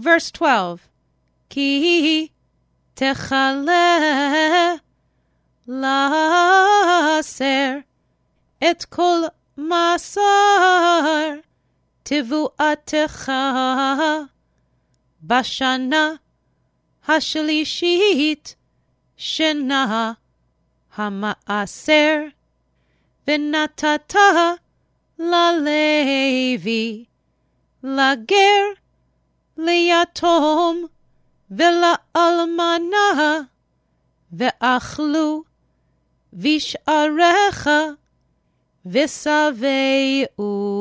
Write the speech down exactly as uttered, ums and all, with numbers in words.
verse twelve. Ki techale laser et kol masar tivuatecha bashana hashlishit shena hamaaser v'natata lalevi lager liyatom ולאלמנה ואכלו וישאריך ושבעו.